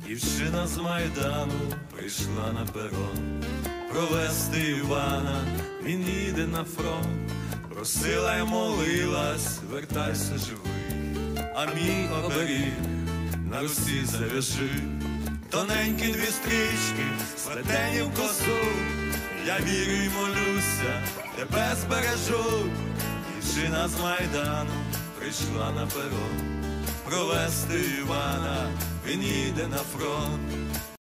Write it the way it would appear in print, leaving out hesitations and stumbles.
Дівчина з Майдану прийшла на перон провести Івана, він їде на фронт. Просила й молилась, вертайся живий, а мій оберіг на руці зав'яжи. Тоненькі дві стрічки, сплетені в косу, я вірю й молюся, тебе збережу. Дівчина з Майдану прийшла на перон провести Івана, він їде на фронт.